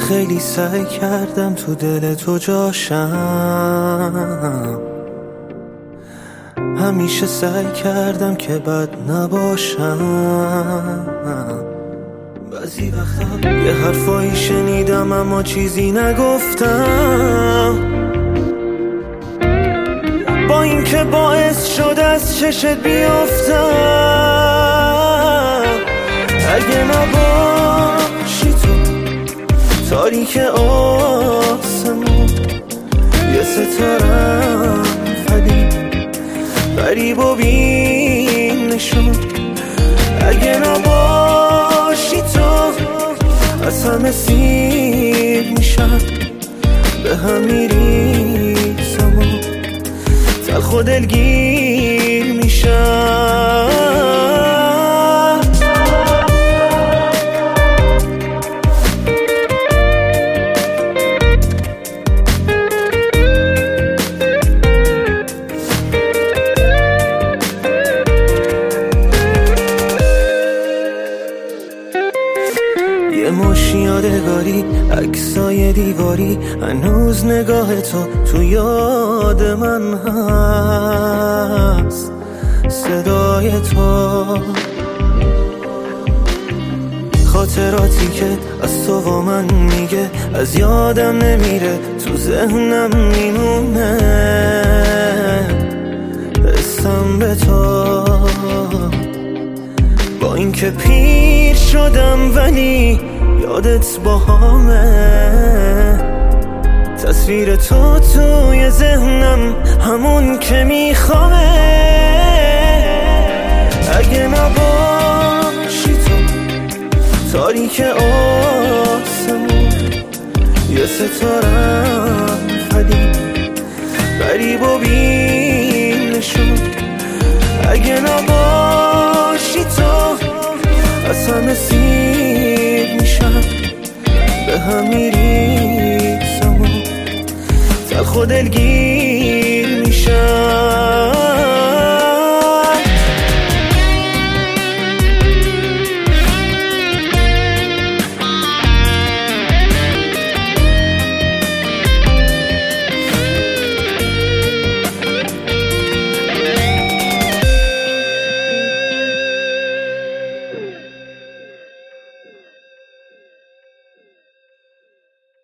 خیلی سعی کردم تو دل تو جاشم، همیشه سعی کردم که بد نباشم. بعضی وقتا یه حرفایی شنیدم اما چیزی نگفتم، با اینکه باعث شد از چشت بیافتم. اگه نباشی تو تاریک آسمون، یه ستارم غریب و بین نشون. اگه نباشی تو از همه سیر میشم، به هم میریزم و تلخ و دلگیر میشم. یه مشی یادگاری، عکسای دیواری، هنوز نگاه تو یاد من هست. صدای تو، خاطراتی که از تو با من میگه، از یادم نمیره، تو ذهنم میمونه. حسم به تو، با اینکه پیر شدم ولی یادت باهامه. تصویر تو توی ذهنم همون که میخوامه. اگه نباشی تو تاریک آسمون، یه ستارم غریب و بین نشون. اگه نباشی تو از همه سیر میشم، به هم میریزم و تلخ و دلگیر میشم.